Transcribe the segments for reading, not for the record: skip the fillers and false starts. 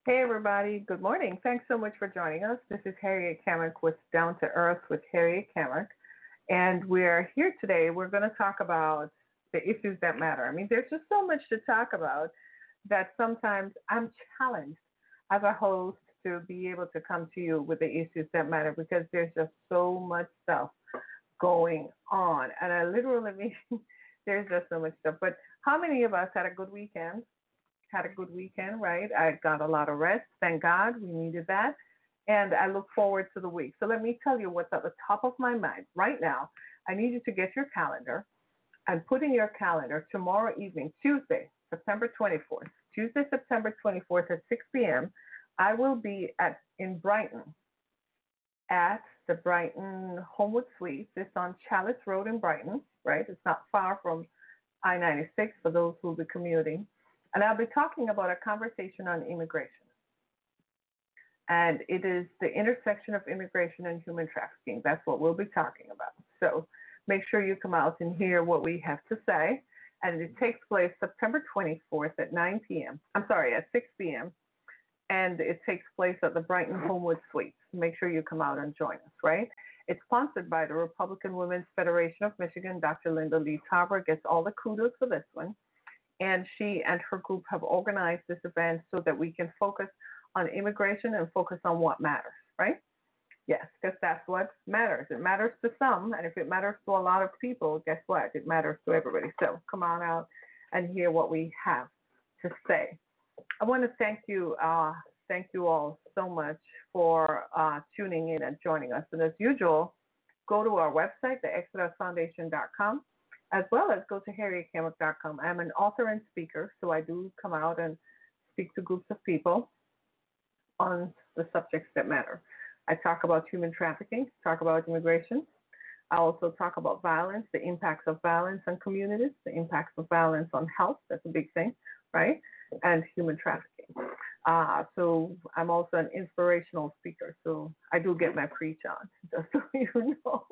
Hey everybody, good morning. Thanks so much for joining us. This is Harriet Kamek with Down to Earth with Harriet Kamek. And we're here today. We're going to talk about the issues that matter. I mean, there's just so much to talk about that sometimes I'm challenged as a host to be able to come to you with the issues that matter because there's just so much stuff going on. And I literally mean, there's just so much stuff. But how many of us had a good weekend? Had a good weekend, right? I got a lot of rest. Thank God we needed that. And I look forward to the week. So let me tell you what's at the top of my mind right now. I need you to get your calendar and put in your calendar tomorrow evening, Tuesday, September 24th. Tuesday, September 24th at 6 p.m. I will be in Brighton at the Brighton Homewood Suites. It's on Chalice Road in Brighton, right? It's not far from I-96 for those who will be commuting. And I'll be talking about a conversation on immigration. And it is the intersection of immigration and human trafficking. That's what we'll be talking about. So make sure you come out and hear what we have to say. And it takes place September 24th at 9 p.m. I'm sorry, at 6 p.m. And it takes place at the Brighton Homewood Suites. Make sure you come out and join us, right? It's sponsored by the Republican Women's Federation of Michigan. Dr. Linda Lee Tarver gets all the kudos for this one. And she and her group have organized this event so that we can focus on immigration and focus on what matters, right? Yes, because that's what matters. It matters to some, and if it matters to a lot of people, guess what? It matters to everybody. So come on out and hear what we have to say. I want to thank you all so much for tuning in and joining us. And as usual, go to our website, theexodusfoundation.com, as well as go to harrietkamek.com. I'm an author and speaker, so I do come out and speak to groups of people on the subjects that matter. I talk about human trafficking, talk about immigration. I also talk about violence, the impacts of violence on communities, the impacts of violence on health. That's a big thing, right? And human trafficking. So I'm also an inspirational speaker. So I do get my preach on, just so you know,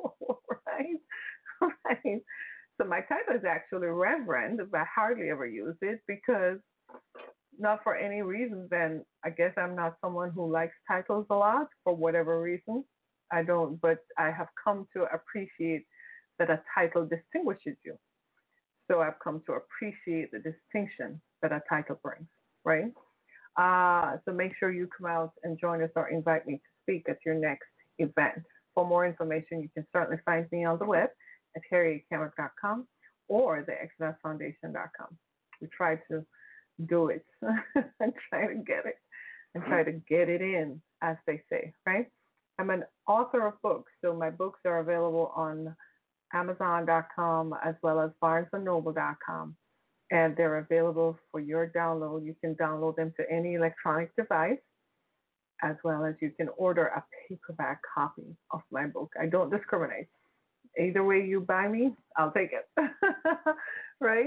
right? Right. So my title is actually Reverend, but I hardly ever use it because not for any reason, then I guess I'm not someone who likes titles a lot for whatever reason. I don't, but I have come to appreciate that a title distinguishes you. So I've come to appreciate the distinction that a title brings, right? So make sure you come out and join us or invite me to speak at your next event. For more information, you can certainly find me on the web at harrietkamek.com or theexodusfoundation.com. We try to do it and try to get it and try to get it in, as they say, right? I'm an author of books, so my books are available on Amazon.com as well as BarnesandNoble.com, and they're available for your download. You can download them to any electronic device, as well as you can order a paperback copy of my book. I don't discriminate. Either way you buy me, I'll take it. Right?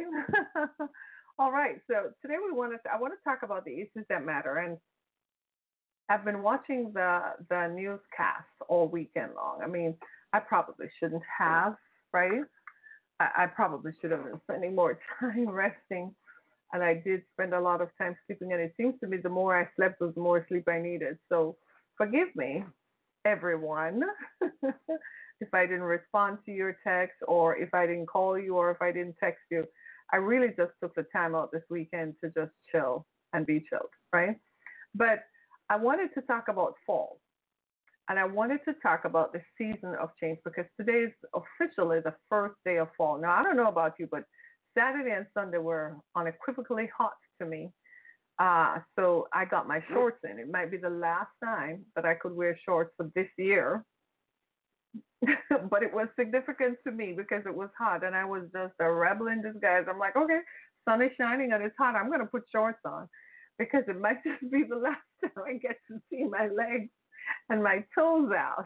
All right. So today I want to talk about the issues that matter. And I've been watching the newscast all weekend long. I mean, I probably shouldn't have, right? I probably should have been spending more time resting. And I did spend a lot of time sleeping. And it seems to me the more I slept was the more sleep I needed. So forgive me, everyone, if I didn't respond to your text or if I didn't call you or if I didn't text you. I really just took the time out this weekend to just chill and be chilled, right? But I wanted to talk about fall. And I wanted to talk about the season of change because today is officially the first day of fall. Now, I don't know about you, but Saturday and Sunday were unequivocally hot to me. So I got my shorts in. It might be the last time that I could wear shorts for this year. But it was significant to me because it was hot and I was just a rebel in disguise. I'm like, okay, sun is shining and it's hot. I'm going to put shorts on because it might just be the last time I get to see my legs and my toes out.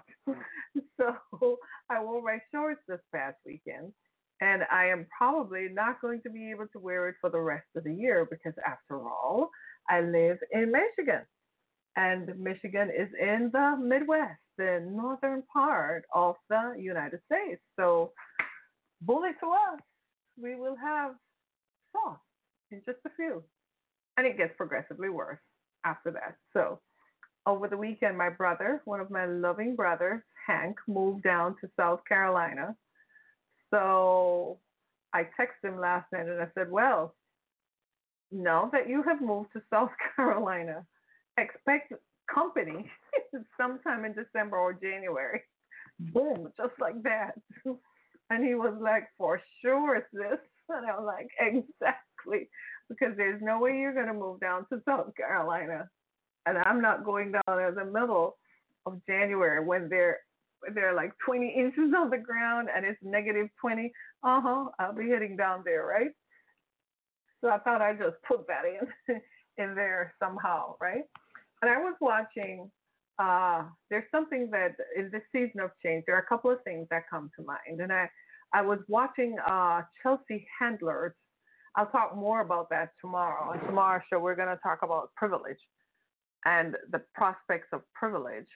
So I wore my shorts this past weekend, and I am probably not going to be able to wear it for the rest of the year because, after all, I live in Michigan, and Michigan is in the Midwest, the northern part of the United States. So, bully to us, we will have frost in just a few, and it gets progressively worse. after that. So over the weekend, my brother, one of my loving brothers, Hank, moved down to South Carolina. So I texted him last night and I said, well, now that you have moved to South Carolina, expect company sometime in December or January. Boom, just like that. And he was like, for sure, sis. And I'm like, exactly. Because there's no way you're going to move down to South Carolina. And I'm not going down in the middle of January when they're like 20 inches on the ground and it's negative 20. I'll be heading down there, right? So I thought I'd just put that in in there somehow, right? And I was watching. There's something that in this season of change, there are a couple of things that come to mind, and I was watching Chelsea Handler's. I'll talk more about that tomorrow. On tomorrow's show, we're going to talk about privilege and the prospects of privilege.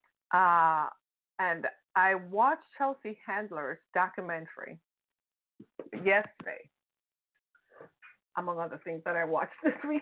And I watched Chelsea Handler's documentary yesterday, among other things that I watched this weekend,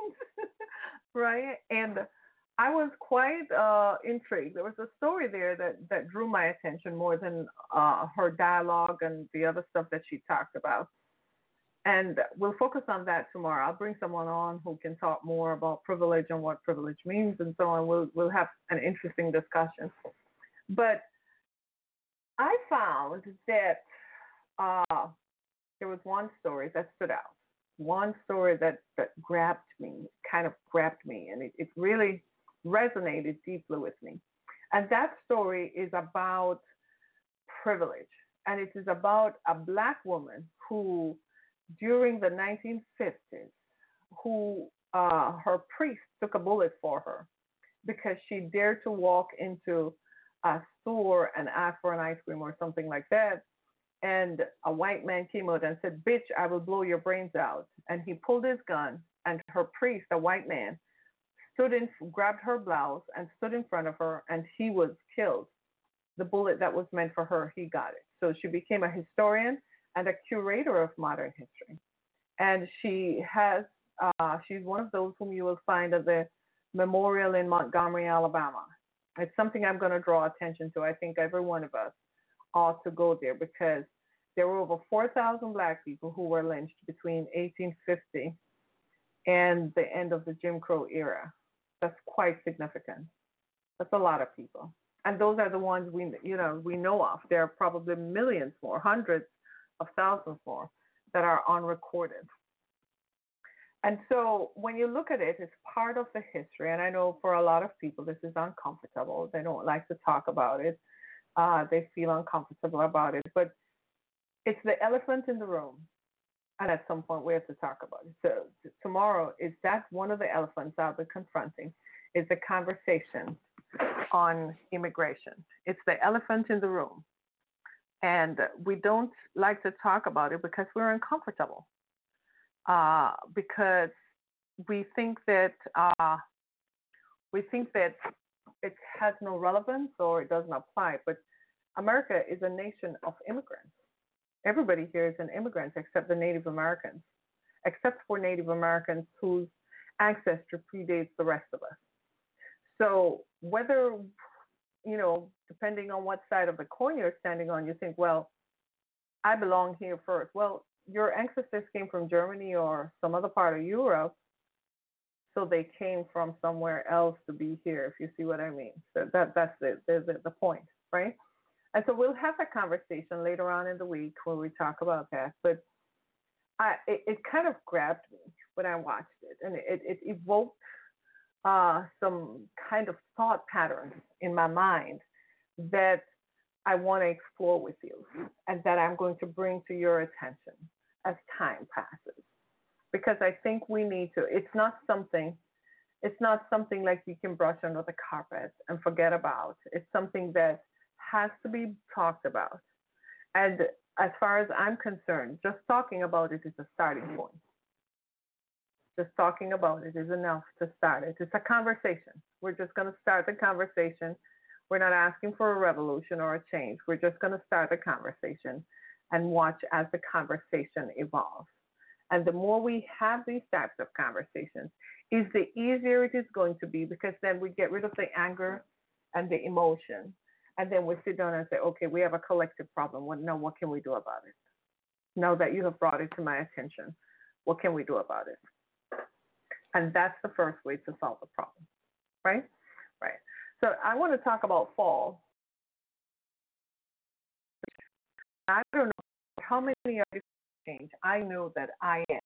right? And I was quite intrigued. There was a story there that drew my attention more than her dialogue and the other stuff that she talked about. And we'll focus on that tomorrow. I'll bring someone on who can talk more about privilege and what privilege means and so on. We'll have an interesting discussion. But I found that there was one story that stood out. One story that grabbed me, kind of grabbed me, and it really resonated deeply with me. And that story is about privilege. And it is about a Black woman who, during the 1950s, who her priest took a bullet for her because she dared to walk into a store and ask for an ice cream or something like that. And a white man came out and said, bitch, I will blow your brains out. And he pulled his gun, and her priest, a white man, grabbed her blouse and stood in front of her, and he was killed. The bullet that was meant for her, he got it. So she became a historian and a curator of modern history. And she's one of those whom you will find at the memorial in Montgomery, Alabama. It's something I'm going to draw attention to. I think every one of us ought to go there because there were over 4,000 Black people who were lynched between 1850 and the end of the Jim Crow era. That's quite significant. That's a lot of people. And those are the ones we know of. There are probably millions more, hundreds of thousands more that are unrecorded. And so when you look at it, it's part of the history. And I know for a lot of people, this is uncomfortable. They don't like to talk about it. They feel uncomfortable about it. But it's the elephant in the room. And at some point, we have to talk about it. So tomorrow, that's one of the elephants I'll be confronting, is the conversation on immigration. It's the elephant in the room. And we don't like to talk about it because we're uncomfortable. Because we think that it has no relevance or it doesn't apply. But America is a nation of immigrants. Everybody here is an immigrant except the Native Americans, except for Native Americans whose ancestry predates the rest of us. So whether, depending on what side of the coin you're standing on, you think, well, I belong here first. Well, your ancestors came from Germany or some other part of Europe, so they came from somewhere else to be here, if you see what I mean. So that's the point, right? And so we'll have a conversation later on in the week where we talk about that. But it kind of grabbed me when I watched it, and it evoked some kind of thought patterns in my mind that I want to explore with you and that I'm going to bring to your attention as time passes. Because I think we need to. It's not something like you can brush under the carpet and forget about. It's something that has to be talked about. And as far as I'm concerned, just talking about it is a starting point. Just talking about it is enough to start it. It's a conversation. We're just going to start the conversation. We're not asking for a revolution or a change. We're just going to start the conversation and watch as the conversation evolves. And the more we have these types of conversations, is the easier it is going to be, because then we get rid of the anger and the emotion. And then we sit down and say, okay, we have a collective problem. Well, now what can we do about it? Now that you have brought it to my attention, what can we do about it? And that's the first way to solve the problem, right? Right. So I want to talk about fall. I don't know how many are change. I know that I am.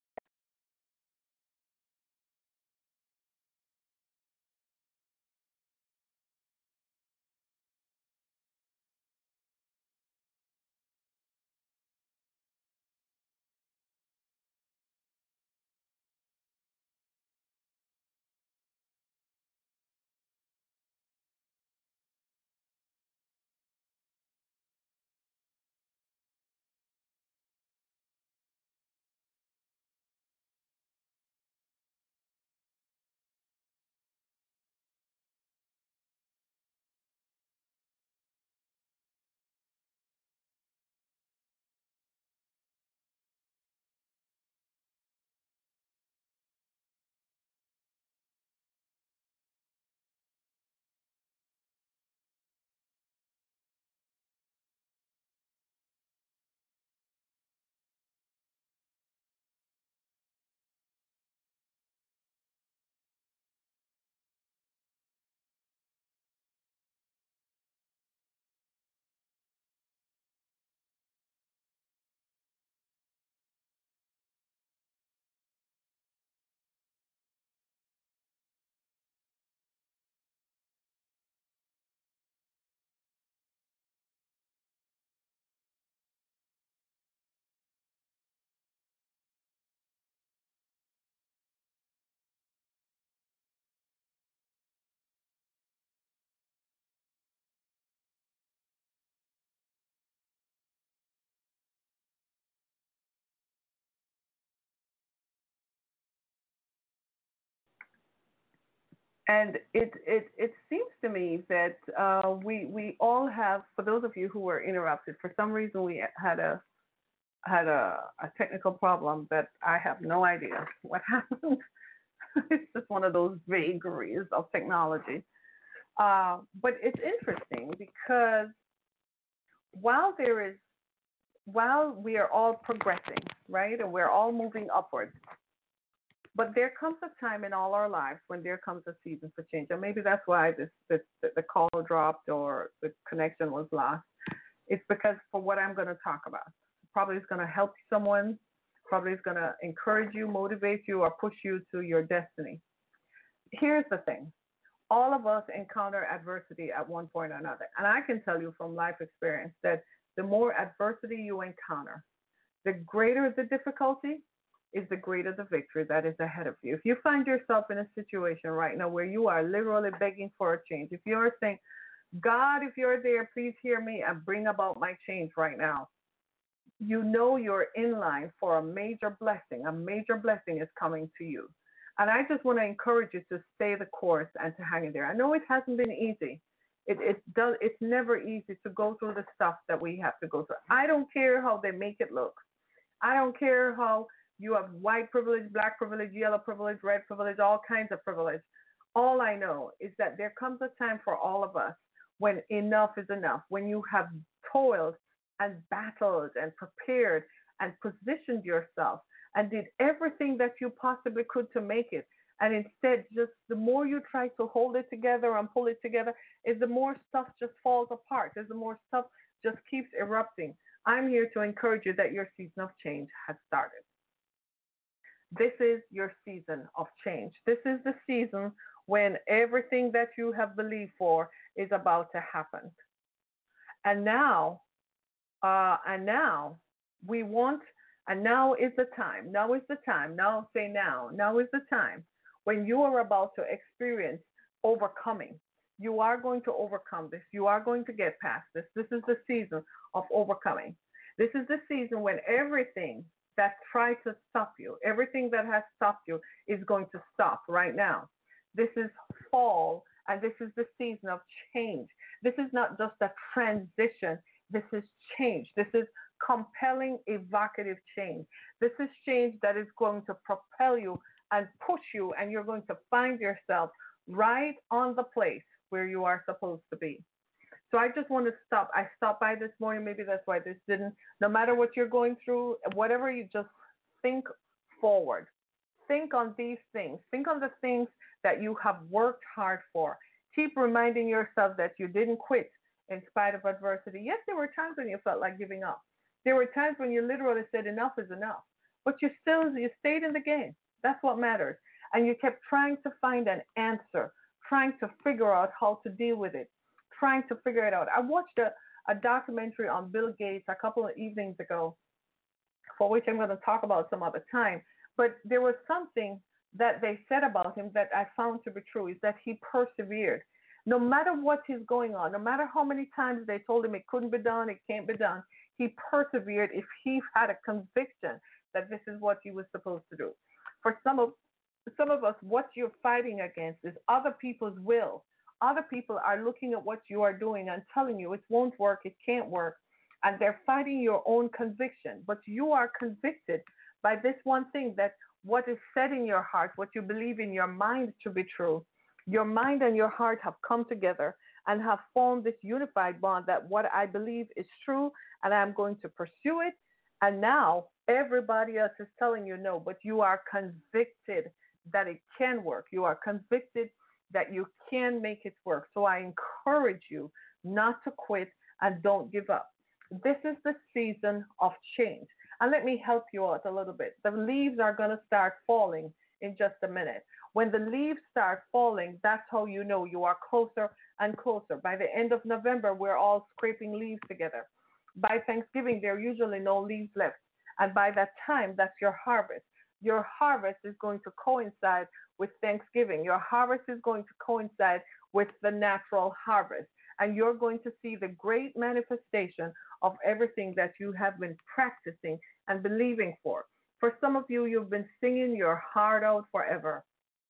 And it seems to me that we all have, for those of you who were interrupted, for some reason we had a technical problem that I have no idea what happened. It's just one of those vagaries of technology. But it's interesting because while there is while we are all progressing, right, and we're all moving upwards, but there comes a time in all our lives when there comes a season for change, and maybe that's why the call dropped or the connection was lost. It's because for what I'm going to talk about, probably is going to help someone, probably is going to encourage you, motivate you, or push you to your destiny. Here's the thing. All of us encounter adversity at one point or another. And I can tell you from life experience that the more adversity you encounter, the greater the difficulty is the greater the victory that is ahead of you. If you find yourself in a situation right now where you are literally begging for a change, if you're saying, God, if you're there, please hear me and bring about my change right now, you know you're in line for a major blessing. A major blessing is coming to you. And I just want to encourage you to stay the course and to hang in there. I know it hasn't been easy. It's never easy to go through the stuff that we have to go through. I don't care how they make it look. I don't care how you have white privilege, black privilege, yellow privilege, red privilege, all kinds of privilege. All I know is that there comes a time for all of us when enough is enough, when you have toiled and battled and prepared and positioned yourself and did everything that you possibly could to make it. And instead, just the more you try to hold it together and pull it together, is the more stuff just falls apart, is the more stuff just keeps erupting. I'm here to encourage you that your season of change has started. This is your season of change. This is the season when everything that you have believed for is about to happen. And now, we want, and now is the time. Now is the time. Now say now. Now is the time when you are about to experience overcoming. You are going to overcome this. You are going to get past this. This is the season of overcoming. This is the season when everything that tried to stop you, everything that has stopped you is going to stop right now. This is fall, and this is the season of change. This is not just a transition. This is change. This is compelling, evocative change. This is change that is going to propel you and push you, and you're going to find yourself right on the place where you are supposed to be. So I just want to stop. I stopped by this morning. Maybe that's why this didn't. No matter what you're going through, whatever you just think forward. Think on these things. Think on the things that you have worked hard for. Keep reminding yourself that you didn't quit in spite of adversity. Yes, there were times when you felt like giving up. There were times when you literally said enough is enough. But you stayed in the game. That's what matters. And you kept trying to find an answer, trying to figure out how to deal with it, trying to figure it out. I watched a documentary on Bill Gates a couple of evenings ago, for which I'm going to talk about some other time. But there was something that they said about him that I found to be true, is that he persevered. No matter what is going on, no matter how many times they told him it couldn't be done, it can't be done, he persevered if he had a conviction that this is what he was supposed to do. For some of us, what you're fighting against is other people's will. Other people are looking at what you are doing and telling you it won't work, it can't work, and they're fighting your own conviction. But you are convicted by this one thing, that what is said in your heart, what you believe in your mind to be true, your mind and your heart have come together and have formed this unified bond that what I believe is true and I'm going to pursue it. And now everybody else is telling you no, but you are convicted that it can work. You are convicted that you can make it work. So I encourage you not to quit and don't give up. This is the season of change. And let me help you out a little bit. The leaves are going to start falling in just a minute. When the leaves start falling, that's how you know you are closer and closer. By the end of November, we're all scraping leaves together. By Thanksgiving, there are usually no leaves left. And by that time, that's your harvest. Your harvest is going to coincide with Thanksgiving. Your harvest is going to coincide with the natural harvest. And you're going to see the great manifestation of everything that you have been practicing and believing for. For some of you, you've been singing your heart out forever.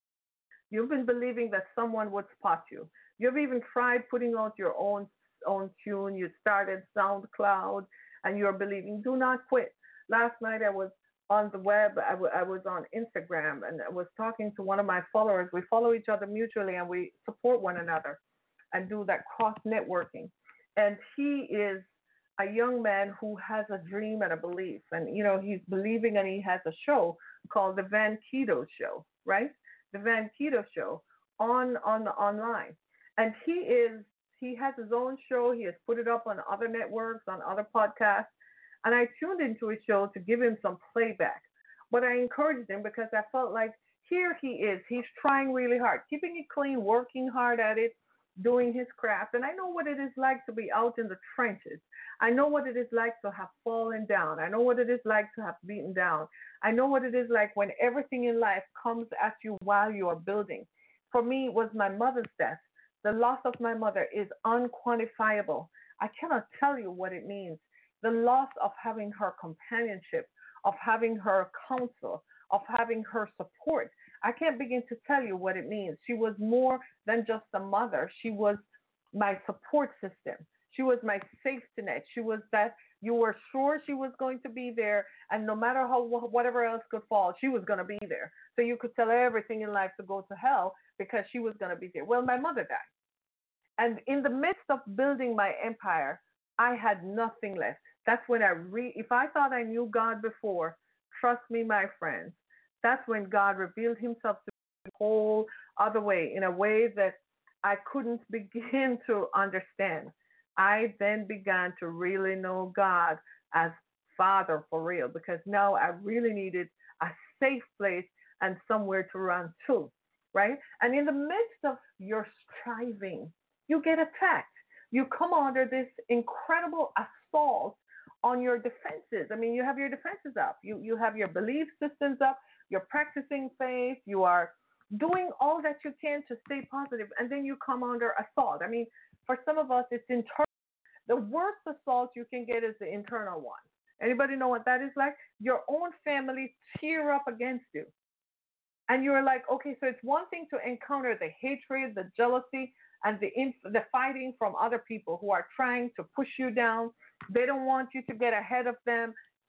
You've been believing that someone would spot you. You've even tried putting out your own tune. You started SoundCloud and you're believing. Do not quit. Last night I was on the web. I was on Instagram and I was talking to one of my followers. We follow each other mutually and we support one another and do that cross networking. And he is a young man who has a dream and a belief. And, he's believing, and he has a show called The Van Keto Show, right? The Van Keto Show online. And he has his own show. He has put it up on other networks, on other podcasts. And I tuned into his show to give him some playback. But I encouraged him because I felt like here he is. He's trying really hard, keeping it clean, working hard at it, doing his craft. And I know what it is like to be out in the trenches. I know what it is like to have fallen down. I know what it is like to have beaten down. I know what it is like when everything in life comes at you while you are building. For me, it was my mother's death. The loss of my mother is unquantifiable. I cannot tell you what it means. The loss of having her companionship, of having her counsel, of having her support. I can't begin to tell you what it means. She was more than just a mother. She was my support system. She was my safety net. She was that you were sure she was going to be there, and no matter how whatever else could fall, she was going to be there. So you could tell everything in life to go to hell because she was going to be there. Well, my mother died. And in the midst of building my empire, I had nothing left. That's when if I thought I knew God before, trust me, my friends, that's when God revealed himself to me a whole other way, in a way that I couldn't begin to understand. I then began to really know God as Father for real, because now I really needed a safe place and somewhere to run to, right? And in the midst of your striving, you get attacked. You come under this incredible assault on your defenses. I mean, you have your defenses up. You have your belief systems up. You're practicing faith. You are doing all that you can to stay positive, and then you come under assault. I mean, for some of us, it's internal. The worst assault you can get is the internal one. Anybody know what that is like? Your own family tear up against you. And you're like, okay, so it's one thing to encounter the hatred, the jealousy, and the fighting from other people who are trying to push you down. They don't want you to get ahead of them.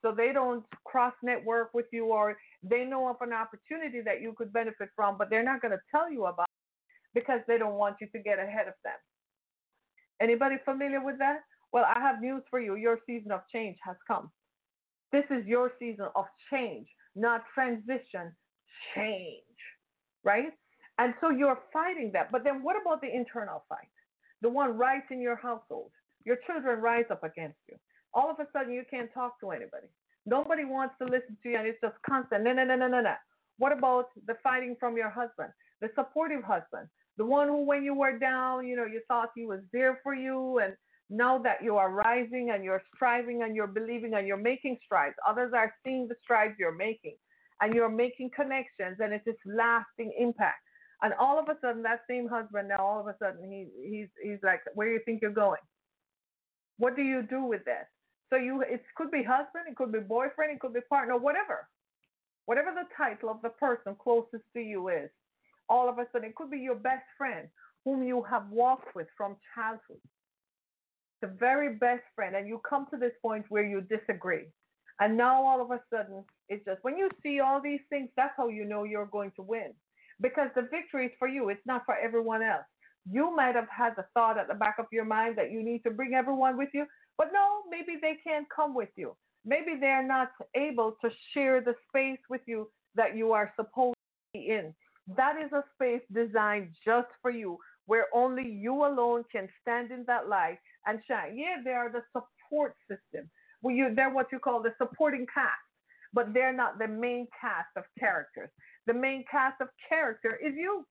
so they don't cross network with you, or they know of an opportunity that you could benefit from, but they're not going to tell you about it because they don't want you to get ahead of them. Anybody familiar with that? Well, I have news for you. Your season of change has come. This is your season of change, not transition, change, right? And so you're fighting that. But then what about the internal fight? The one right in your household. Your children rise up against you. All of a sudden, you can't talk to anybody. Nobody wants to listen to you, and it's just constant. No, no, no, no, no, no. What about the fighting from your husband, the supportive husband, the one who, when you were down, you thought he was there for you, and now that you are rising and you're striving and you're believing and you're making strides, others are seeing the strides you're making, and you're making connections, and it's this lasting impact. And all of a sudden, that same husband now, all of a sudden, he's like, where do you think you're going? What do you do with that? So it could be husband, it could be boyfriend, it could be partner, whatever the title of the person closest to you is. All of a sudden, it could be your best friend whom you have walked with from childhood, the very best friend, and you come to this point where you disagree. And now all of a sudden, it's just when you see all these things, that's how you know you're going to win. Because the victory is for you, it's not for everyone else. You might have had the thought at the back of your mind that you need to bring everyone with you, but no, maybe they can't come with you. Maybe they're not able to share the space with you that you are supposed to be in. That is a space designed just for you, where only you alone can stand in that light and shine. Yeah, they are the support system. They're what you call the supporting cast, but they're not the main cast of characters. The main cast of character is you.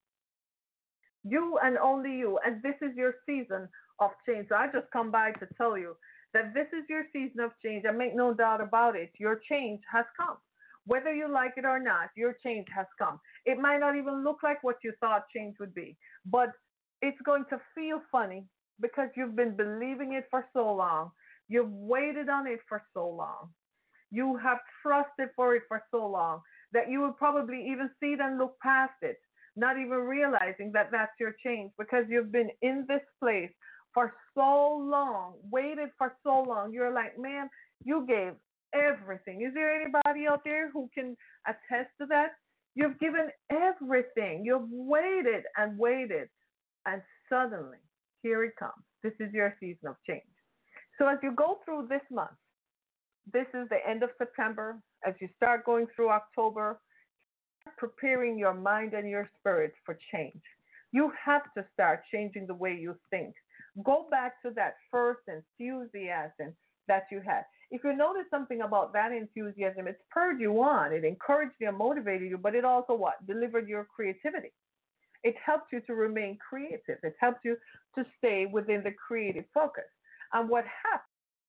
You and only you. And this is your season of change. So I just come by to tell you that this is your season of change. And make no doubt about it, your change has come. Whether you like it or not, your change has come. It might not even look like what you thought change would be, but it's going to feel funny because you've been believing it for so long. You've waited on it for so long. You have trusted for it for so long that you will probably even see it and look past it, not even realizing that that's your change, because you've been in this place for so long, waited for so long. You're like, man, you gave everything. Is there anybody out there who can attest to that? You've given everything. You've waited and waited, and suddenly, here it comes. This is your season of change. So as you go through this month, this is the end of September. As you start going through October, preparing your mind and your spirit for change. You have to start changing the way you think. Go back to that first enthusiasm that you had. If you notice something about that enthusiasm, it spurred you on. It encouraged you and motivated you, but it also what? Delivered your creativity. It helped you to remain creative. It helped you to stay within the creative focus. And what happened?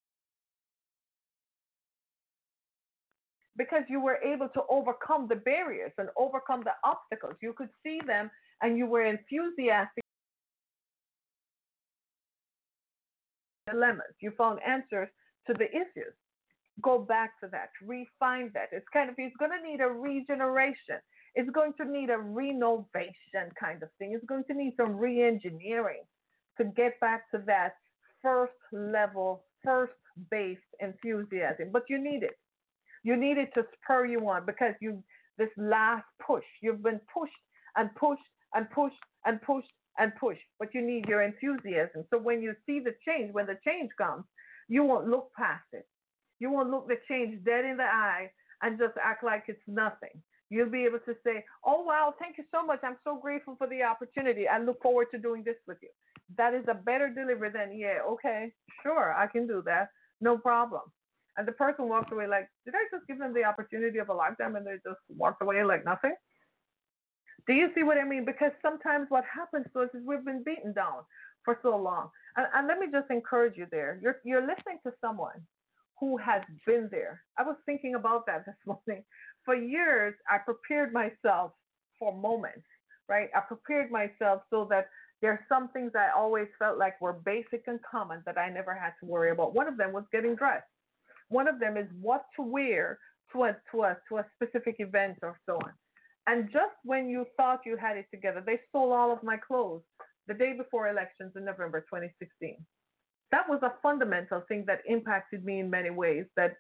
Because you were able to overcome the barriers and overcome the obstacles. You could see them and you were enthusiastic. Dilemmas. You found answers to the issues. Go back to that. Refine that. It's going to need a regeneration. It's going to need a renovation kind of thing. It's going to need some re-engineering to get back to that first level, first based enthusiasm. But you need it. You need it to spur you on because this last push, you've been pushed and pushed and pushed and pushed and pushed, but you need your enthusiasm. So when you see the change, when the change comes, you won't look past it. You won't look the change dead in the eye and just act like it's nothing. You'll be able to say, oh, wow, thank you so much. I'm so grateful for the opportunity. I look forward to doing this with you. That is a better delivery than, yeah, okay, sure, I can do that. No problem. And the person walks away like, did I just give them the opportunity of a lifetime and they just walked away like nothing? Do you see what I mean? Because sometimes what happens to us is we've been beaten down for so long. And let me just encourage you there. You're listening to someone who has been there. I was thinking about that this morning. For years, I prepared myself for moments, right? I prepared myself so that there's some things I always felt like were basic and common that I never had to worry about. One of them was getting dressed. One of them is what to wear to a specific event or so on. And just when you thought you had it together, they stole all of my clothes the day before elections in November 2016. That was a fundamental thing that impacted me in many ways, that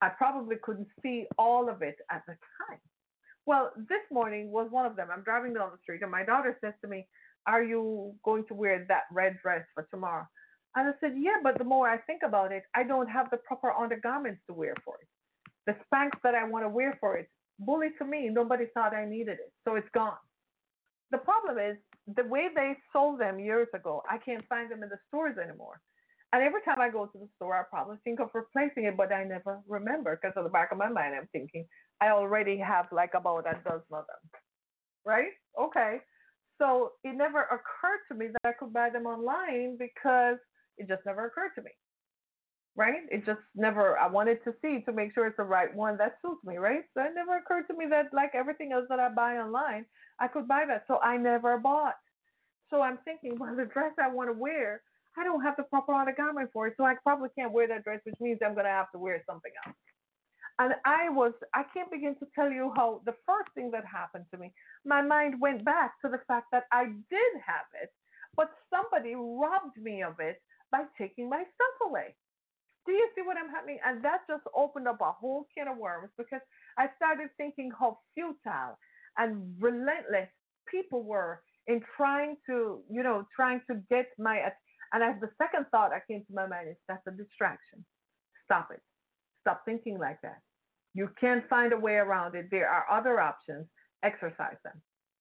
I probably couldn't see all of it at the time. Well, this morning was one of them. I'm driving down the street, and my daughter says to me, "Are you going to wear that red dress for tomorrow?" And I said, "Yeah, but the more I think about it, I don't have the proper undergarments to wear for it. The Spanx that I want to wear for it, bully to me, nobody thought I needed it, so it's gone." The problem is the way they sold them years ago, I can't find them in the stores anymore. And every time I go to the store, I probably think of replacing it, but I never remember because at the back of my mind, I'm thinking I already have like about a dozen of them, right? Okay. So it never occurred to me that I could buy them online because it just never occurred to me, right? It just never, I wanted to see to make sure it's the right one that suits me, right? So it never occurred to me that, like everything else that I buy online, I could buy that. So I never bought. So I'm thinking, well, the dress I want to wear, I don't have the proper undergarment for it. So I probably can't wear that dress, which means I'm going to have to wear something else. And I can't begin to tell you how the first thing that happened to me, my mind went back to the fact that I did have it, but somebody robbed me of it by taking my stuff away. Do you see what I'm happening? And that just opened up a whole can of worms because I started thinking how futile and relentless people were in trying to, trying to get and as the second thought that came to my mind is that's a distraction. Stop it. Stop thinking like that. You can find a way around it. There are other options. Exercise them.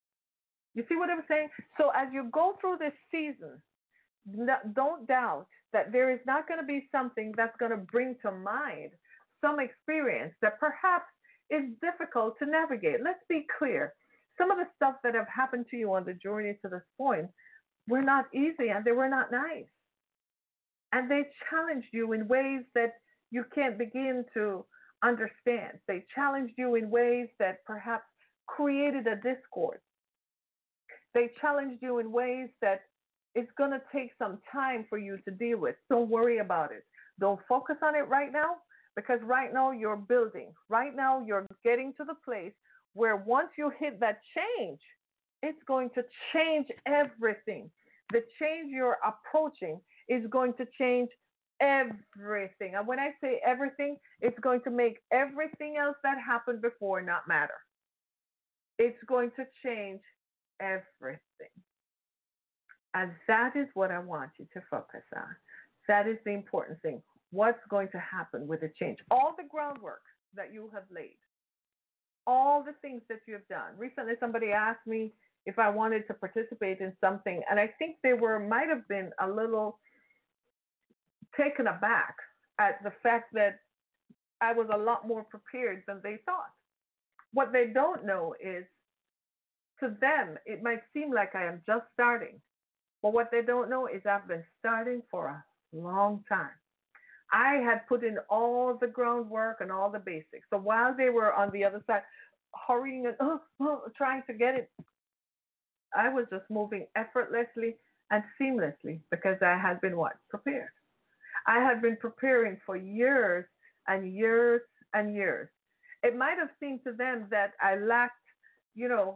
You see what I'm saying? So as you go through this season, don't doubt that there is not going to be something that's going to bring to mind some experience that perhaps is difficult to navigate. Let's be clear. Some of the stuff that have happened to you on the journey to this point were not easy and they were not nice. And they challenged you in ways that you can't begin to understand. They challenged you in ways that perhaps created a discord. They challenged you in ways that it's going to take some time for you to deal with. Don't worry about it. Don't focus on it right now because right now you're building. Right now you're getting to the place where once you hit that change, it's going to change everything. The change you're approaching is going to change everything. And when I say everything, it's going to make everything else that happened before not matter. It's going to change everything. And that is what I want you to focus on. That is the important thing. What's going to happen with the change? All the groundwork that you have laid, all the things that you have done. Recently, somebody asked me if I wanted to participate in something, and I think they might have been a little taken aback at the fact that I was a lot more prepared than they thought. What they don't know is, to them, it might seem like I am just starting. But what they don't know is I've been starting for a long time. I had put in all the groundwork and all the basics. So while they were on the other side, hurrying and trying to get it, I was just moving effortlessly and seamlessly because I had been what? Prepared. I had been preparing for years and years and years. It might have seemed to them that I lacked, you know,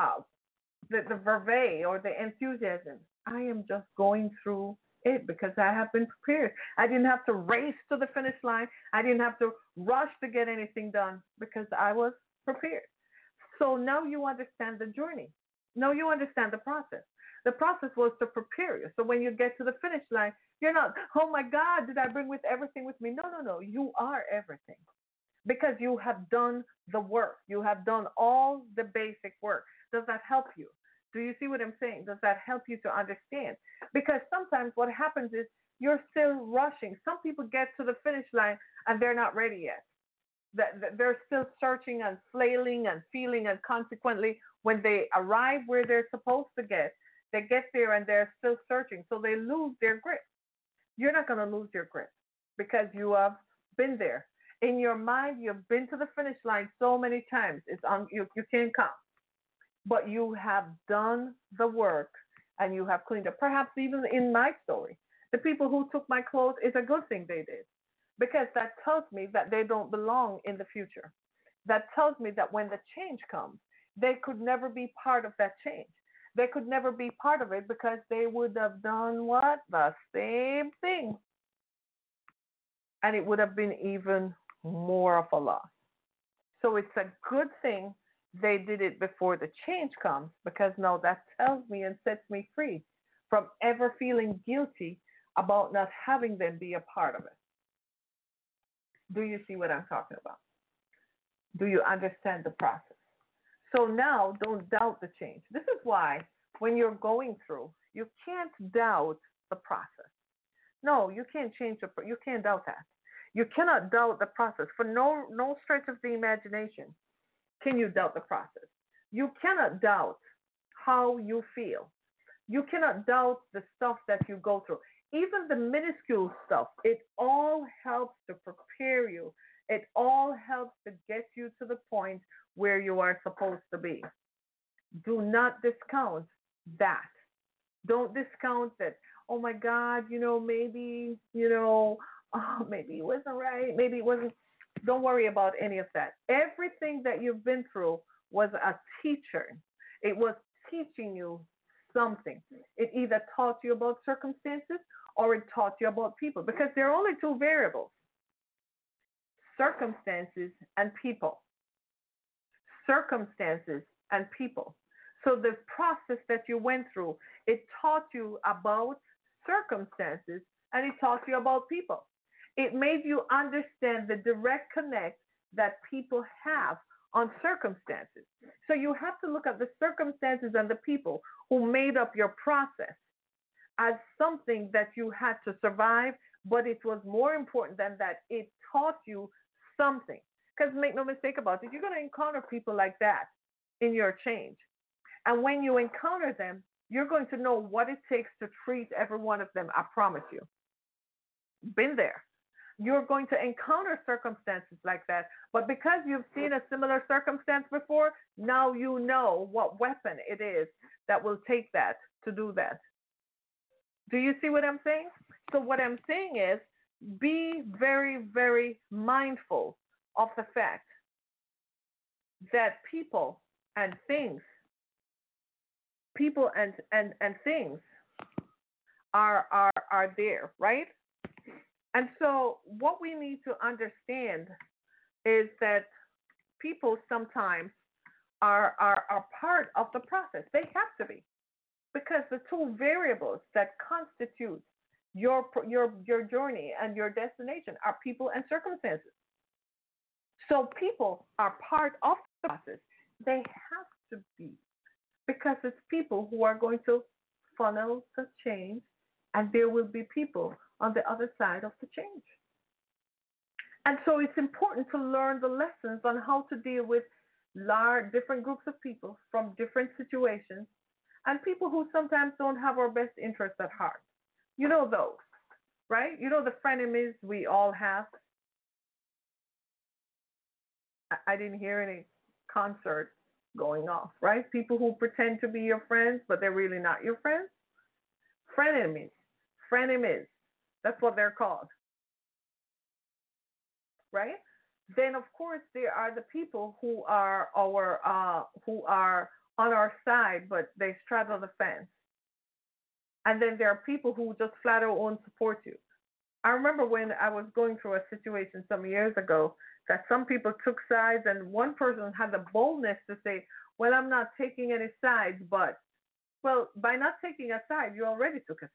the verve or the enthusiasm. I am just going through it because I have been prepared. I didn't have to race to the finish line. I didn't have to rush to get anything done because I was prepared. So now you understand the journey. Now you understand the process. The process was to prepare you. So when you get to the finish line, you're not, oh my God, did I bring with everything with me? No, no, no. You are everything because you have done the work. You have done all the basic work. Does that help you? Do you see what I'm saying? Does that help you to understand? Because sometimes what happens is you're still rushing. Some people get to the finish line and they're not ready yet. They're still searching and flailing and feeling, and consequently, when they arrive where they're supposed to get, they get there and they're still searching. So they lose their grip. You're not going to lose your grip because you have been there. In your mind, you've been to the finish line so many times. It's on you can't count. But you have done the work and you have cleaned up. Perhaps even in my story, the people who took my clothes, is a good thing they did because that tells me that they don't belong in the future. That tells me that when the change comes, they could never be part of that change. They could never be part of it because they would have done what? The same thing. And it would have been even more of a loss. So it's a good thing they did it before the change comes, because now that tells me and sets me free from ever feeling guilty about not having them be a part of it. Do you see what I'm talking about? Do you understand the process? So now don't doubt the change. This is why when you're going through, you can't doubt the process. No, you can't you can't doubt that. You cannot doubt the process for no stretch of the imagination. Can you doubt the process? You cannot doubt how you feel. You cannot doubt the stuff that you go through. Even the minuscule stuff, it all helps to prepare you. It all helps to get you to the point where you are supposed to be. Do not discount that. Don't discount that. Oh my God, maybe, oh, maybe it wasn't right. Maybe it wasn't. Don't worry about any of that. Everything that you've been through was a teacher. It was teaching you something. It either taught you about circumstances or it taught you about people, because there are only two variables: circumstances and people. Circumstances and people. So the process that you went through, it taught you about circumstances and it taught you about people. It made you understand the direct connect that people have on circumstances. So you have to look at the circumstances and the people who made up your process as something that you had to survive, but it was more important than that. It taught you something. Because make no mistake about it, you're going to encounter people like that in your change. And when you encounter them, you're going to know what it takes to treat every one of them. I promise you. Been there. You're going to encounter circumstances like that. But because you've seen a similar circumstance before, now you know what weapon it is that will take that to do that. Do you see what I'm saying? So what I'm saying is, be very, very mindful of the fact that and things, people and things are there, right? And so what we need to understand is that people sometimes are part of the process. They have to be, because the two variables that constitute your journey and your destination are people and circumstances. So people are part of the process. They have to be, because it's people who are going to funnel the change, and there will be people on the other side of the change. And so it's important to learn the lessons on how to deal with different groups of people from different situations, and people who sometimes don't have our best interests at heart. You know those, right? You know the frenemies we all have. I didn't hear any concert going off, right? People who pretend to be your friends, but they're really not your friends. Frenemies. Frenemies. That's what they're called, right? Then, of course, there are the people who are who are on our side, but they straddle the fence. And then there are people who just flat out won't support you. I remember when I was going through a situation some years ago that some people took sides, and one person had the boldness to say, well, I'm not taking any sides, but, well, by not taking a side, you already took a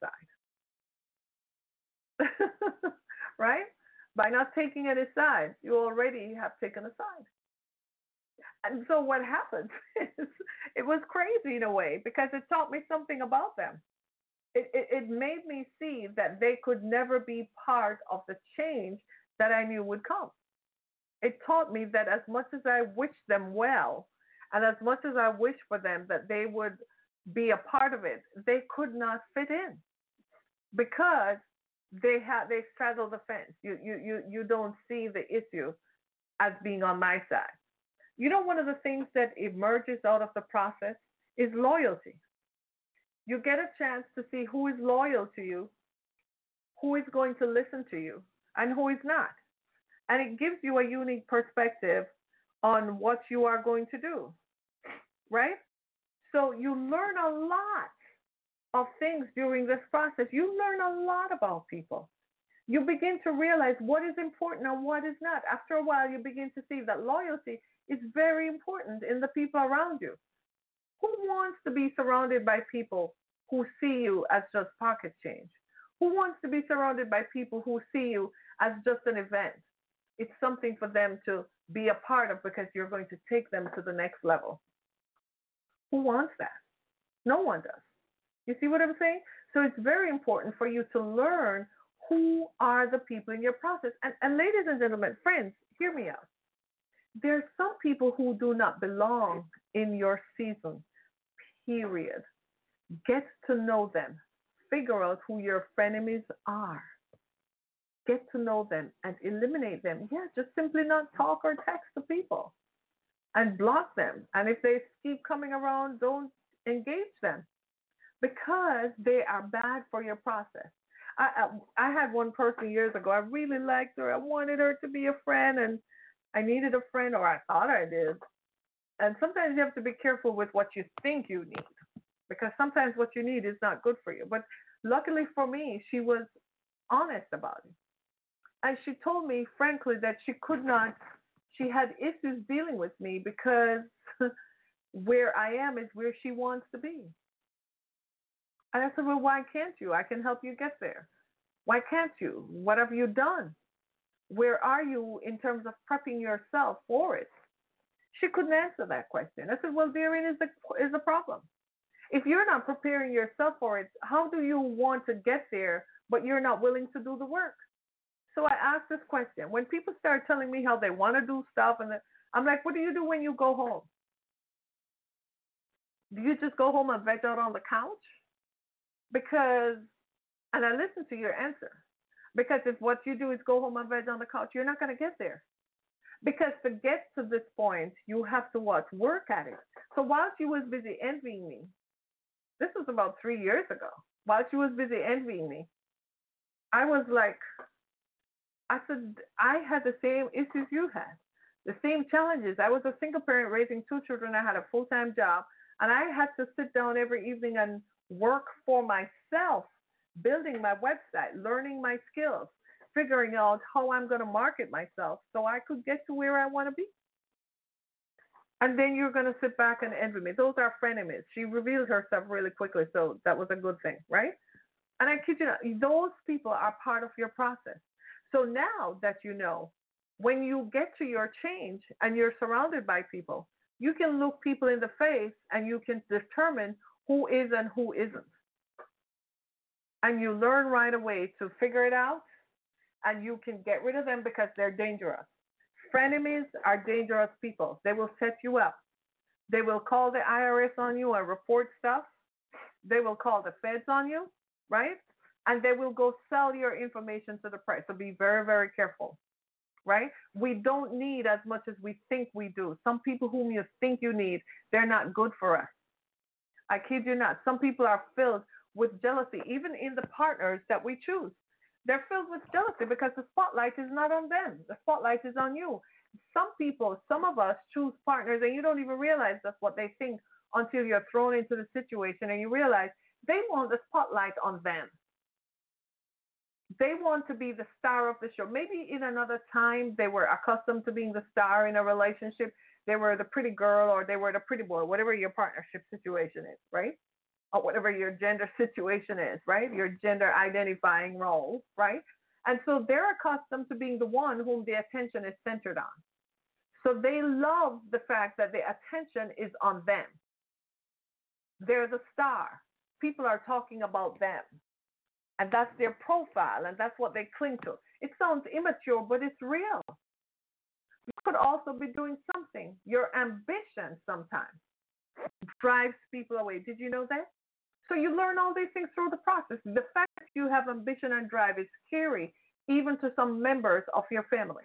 side. Right? By not taking any sides, you already have taken a side. And so what happened is it was crazy in a way, because it taught me something about them. It made me see that they could never be part of the change that I knew would come. It taught me that as much as I wished them well, and as much as I wished for them that they would be a part of it, they could not fit in, because they straddle the fence. You don't see the issue as being on my side. You know, one of the things that emerges out of the process is loyalty. You get a chance to see who is loyal to you, who is going to listen to you, and who is not. And it gives you a unique perspective on what you are going to do, right? So you learn a lot of things during this process. You learn a lot about people. You begin to realize what is important and what is not. After a while, you begin to see that loyalty is very important in the people around you. Who wants to be surrounded by people who see you as just pocket change? Who wants to be surrounded by people who see you as just an event? It's something for them to be a part of because you're going to take them to the next level. Who wants that? No one does. You see what I'm saying? So it's very important for you to learn who are the people in your process. And ladies and gentlemen, friends, hear me out. There's some people who do not belong in your season, period. Get to know them. Figure out who your frenemies are. Get to know them and eliminate them. Yeah, just simply not talk or text to people and block them. And if they keep coming around, don't engage them because they are bad for your process. I had one person years ago. I really liked her. I wanted her to be a friend, and I needed a friend, or I thought I did. And sometimes you have to be careful with what you think you need because sometimes what you need is not good for you. But luckily for me, she was honest about it. And she told me, frankly, that she could not, she had issues dealing with me because where I am is where she wants to be. And I said, well, why can't you? I can help you get there. Why can't you? What have you done? Where are you in terms of prepping yourself for it? She couldn't answer that question. I said, well, therein is the problem. If you're not preparing yourself for it, how do you want to get there, but you're not willing to do the work? So I asked this question. When people start telling me how they want to do stuff, and I'm like, what do you do when you go home? Do you just go home and veg out on the couch? Because, and I listen to your answer. Because if what you do is go home and veg on the couch, you're not going to get there. Because to get to this point, you have to what? Work at it. So while she was busy envying me, this was about 3 years ago, while she was busy envying me, I was like, I said, I had the same issues you had, the same challenges. I was a single parent raising 2 children. I had a full-time job, and I had to sit down every evening and work for myself, building my website, learning my skills, figuring out how I'm going to market myself so I could get to where I want to be. And then you're going to sit back and envy me. Those are frenemies. She revealed herself really quickly, so that was a good thing, right? And I kid you not, those people are part of your process. So now that you know, when you get to your change and you're surrounded by people, you can look people in the face and you can determine who is and who isn't. And you learn right away to figure it out, and you can get rid of them because they're dangerous. Frenemies are dangerous people. They will set you up. They will call the IRS on you and report stuff. They will call the feds on you, right? And they will go sell your information to the press. So be very, very careful, right? We don't need as much as we think we do. Some people whom you think you need, they're not good for us. I kid you not. Some people are filled with jealousy, even in the partners that we choose. They're filled with jealousy because the spotlight is not on them. The spotlight is on you. Some people, some of us choose partners and you don't even realize that's what they think until you're thrown into the situation and you realize they want the spotlight on them. They want to be the star of the show. Maybe in another time they were accustomed to being the star in a relationship. They were the pretty girl or they were the pretty boy, whatever your partnership situation is, right? Or whatever your gender situation is, right? Your gender identifying role, right? And so they're accustomed to being the one whom the attention is centered on. So they love the fact that the attention is on them. They're the star. People are talking about them. And that's their profile, and that's what they cling to. It sounds immature, but it's real. You could also be doing something. Your ambition sometimes drives people away. Did you know that? So you learn all these things through the process. The fact that you have ambition and drive is scary, even to some members of your family.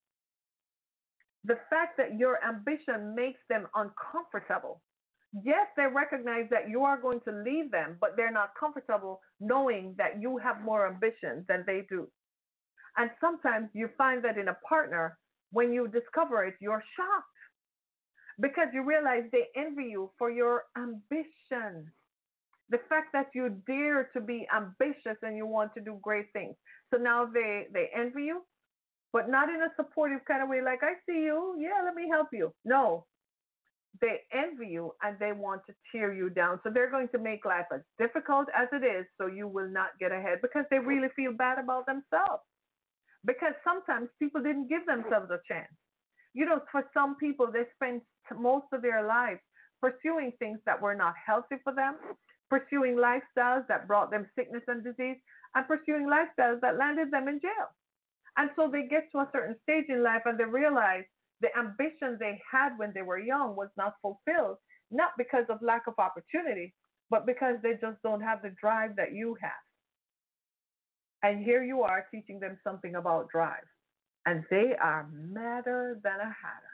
The fact that your ambition makes them uncomfortable. Yes, they recognize that you are going to leave them, but they're not comfortable knowing that you have more ambition than they do. And sometimes you find that in a partner, when you discover it, you're shocked because you realize they envy you for your ambition. The fact that you dare to be ambitious and you want to do great things. So now they envy you, but not in a supportive kind of way, like, I see you, yeah, let me help you. No, they envy you and they want to tear you down. So they're going to make life as difficult as it is so you will not get ahead because they really feel bad about themselves. Because sometimes people didn't give themselves a chance. You know, for some people, they spend most of their lives pursuing things that were not healthy for them, pursuing lifestyles that brought them sickness and disease, and pursuing lifestyles that landed them in jail. And so they get to a certain stage in life and they realize the ambition they had when they were young was not fulfilled, not because of lack of opportunity, but because they just don't have the drive that you have. And here you are teaching them something about drive. And they are madder than a hatter.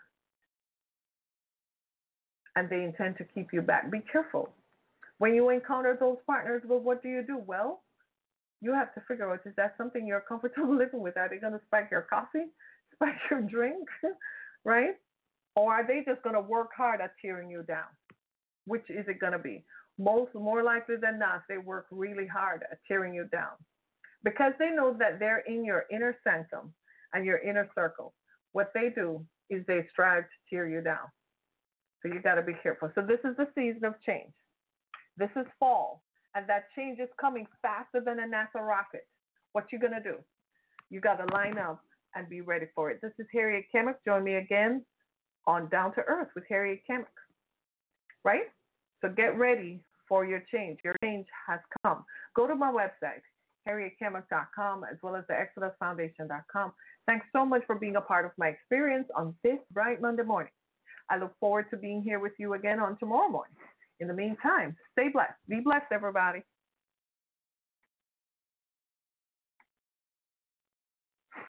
And they intend to keep you back. Be careful. When you encounter those partners, well, what do? Well, you have to figure out, is that something you're comfortable living with? Are they going to spike your coffee, spike your drink, right? Or are they just going to work hard at tearing you down? Which is it going to be? More likely than not, they work really hard at tearing you down because they know that they're in your inner sanctum and your inner circle. What they do is they strive to tear you down. So you got to be careful. So this is the season of change. This is fall, and that change is coming faster than a NASA rocket. What you gonna do? You got to line up and be ready for it. This is Harriet Kemick. Join me again on Down to Earth with Harriet Kemick. Right? So get ready for your change. Your change has come. Go to my website, harrietkemick.com, as well as the ExodusFoundation.com. Thanks so much for being a part of my experience on this bright Monday morning. I look forward to being here with you again on tomorrow morning. In the meantime, stay blessed. Be blessed, everybody.